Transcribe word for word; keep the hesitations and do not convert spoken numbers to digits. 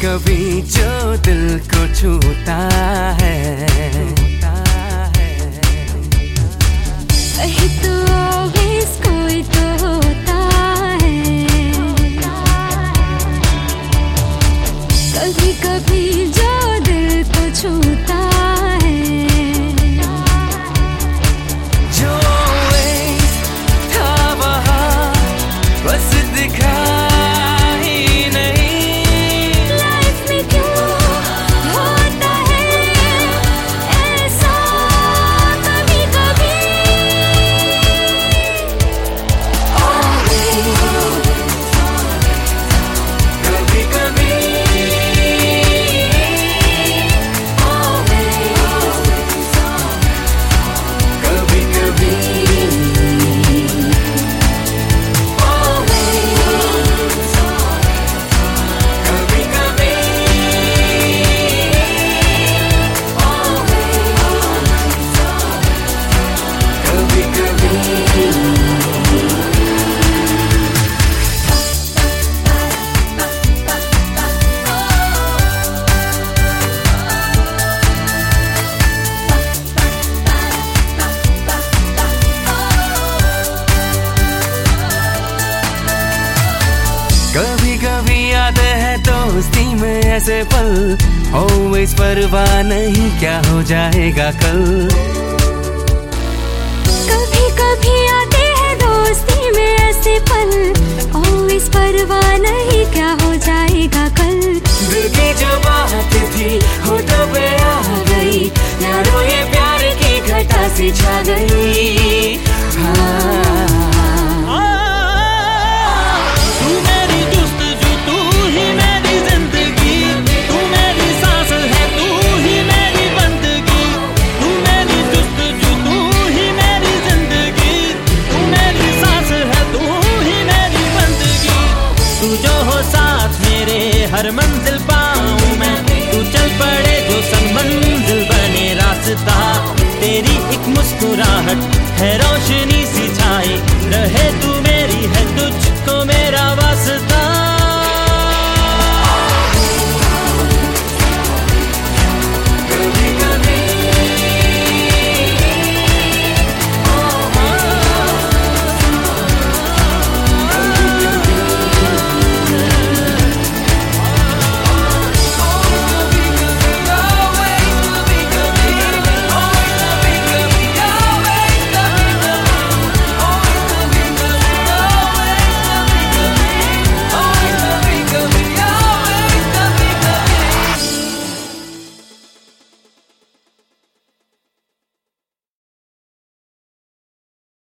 कभी जो दिल को छूता है, कहीं तो always कोई तो होता है, कभी कभी जो दिल को छूता है, जो always था वहाँ बस दिखा कभी कभी आते हैं दोस्ती में ऐसे पल, always परवाह नहीं क्या हो जाएगा कल। कभी कभी आते हैं दोस्ती में ऐसे पल, always परवाह नहीं क्या हो जाएगा कल। दिल की जो बात थी होठों पे आ गई, यारों ये प्यार की घटा सी छा गई। हाँ हर मंजिल पाऊं मैं, तू चल पड़े जो संग मंजिल बने रास्ता। तेरी एक मुस्कुराहट है रोशनी सी छाई, रहे तू मेरी है तुझ